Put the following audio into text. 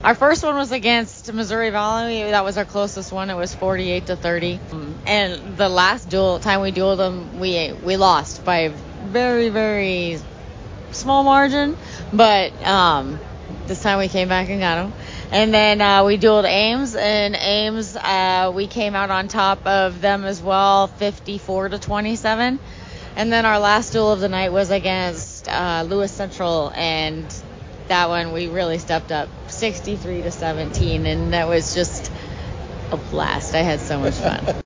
Our first one was against Missouri Valley. That was our closest one. It was 48-30. And the last time we dueled them, we lost by a very, very small margin. But this time we came back and got them. And then we dueled Ames. And Ames, we came out on top of them as well, 54-27. And then our last duel of the night was against Lewis Central, and that one we really stepped up, 63-17, and that was just a blast. I had so much fun.